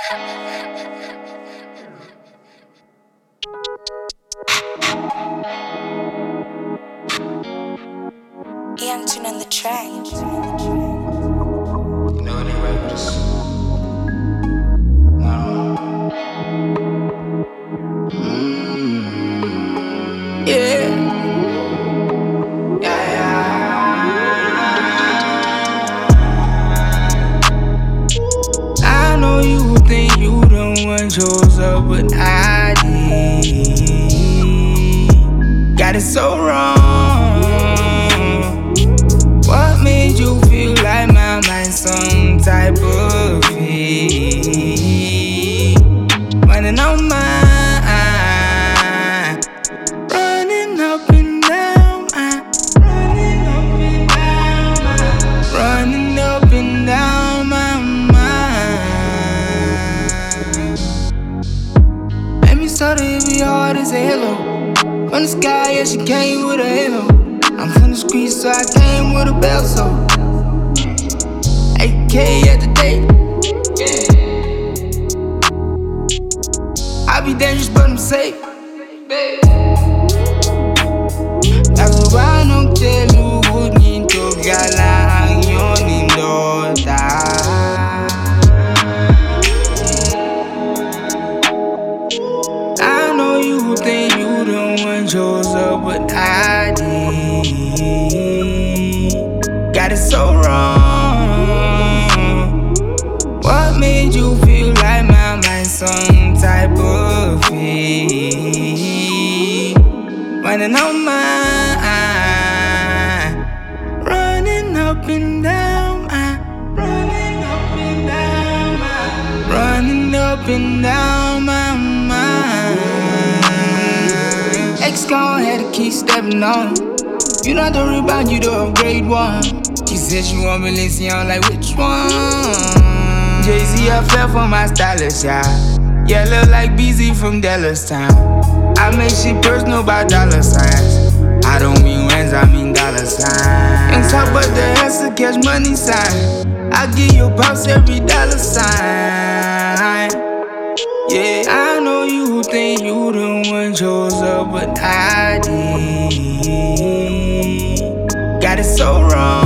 Young Tune on the track. You know they write this. No. Yeah. I know you think you the one chose up, but I did. Got it so wrong. What made you feel like my mind some type of fee? Running on mine, running up and down, running up and down, running up and down my mind. Let me start it be hard as a halo. From the sky, yeah, she came with a halo. I'm from the streets, so I came with a belt, so AK at the day. I be dangerous, but I'm safe. That's why I don't tell you who need to gala ang yon indota. I know you think you the one chose up, but I did. Got it so wrong. What made you feel like my mind some type of fee? Running on mine, running up and down, running up and down, running up and down my mind. Ex-con had to keep stepping on. You not the rebound, you the upgrade one. She said she want Balenciaga, like which one? Jay-Z, I fell for my stylist, yeah. Yeah, look like BZ from Dallas Town. I make shit personal by dollar signs. I don't mean wins, I mean dollar signs. And talk about the ass to catch money sign. I give your pops every dollar sign. Yeah, I know you think you the one chose up, but I did. Got it so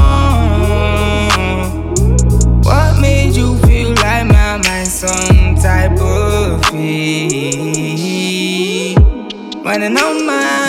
wrong. What made you feel like my mind some type of fee? Running on mine.